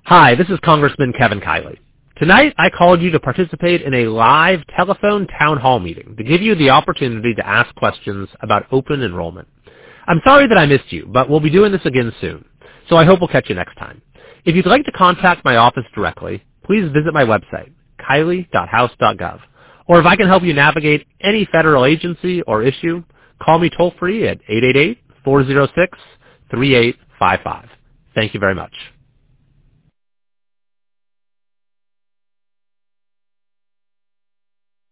Hi, this is Congressman Kevin Kiley. Tonight, I called you to participate in a live telephone town hall meeting to give you the opportunity to ask questions about open enrollment. I'm sorry that I missed you, but we'll be doing this again soon, so I hope we'll catch you next time. If you'd like to contact my office directly, please visit my website, kiley.house.gov. Or if I can help you navigate any federal agency or issue, call me toll-free at 888-406-3855. Thank you very much.